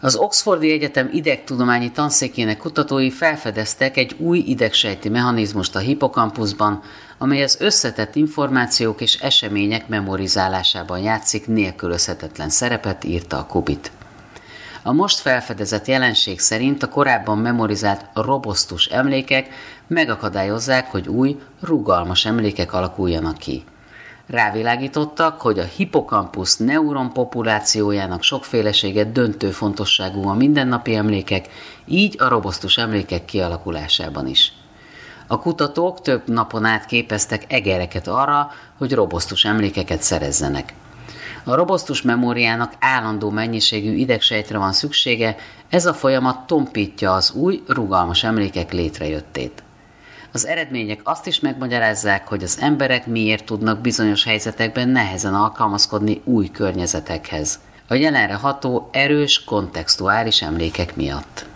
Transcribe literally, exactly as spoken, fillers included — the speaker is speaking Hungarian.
Az Oxfordi Egyetem idegtudományi tanszékének kutatói felfedeztek egy új idegsejti mechanizmust a hippokampuszban, amely az összetett információk és események memorizálásában játszik nélkülözhetetlen szerepet, írta a Kubit. A most felfedezett jelenség szerint a korábban memorizált robosztus emlékek megakadályozzák, hogy új, rugalmas emlékek alakuljanak ki. Rávilágítottak, hogy a hippokampusz neuron populációjának sokfélesége döntő fontosságú a mindennapi emlékek, így a robosztus emlékek kialakulásában is. A kutatók több napon át képeztek egereket arra, hogy robosztus emlékeket szerezzenek. A robosztus memóriának állandó mennyiségű idegsejtre van szüksége, ez a folyamat tompítja az új, rugalmas emlékek létrejöttét. Az eredmények azt is megmagyarázzák, hogy az emberek miért tudnak bizonyos helyzetekben nehezen alkalmazkodni új környezetekhez. A jelenre ható, erős, kontextuális emlékek miatt.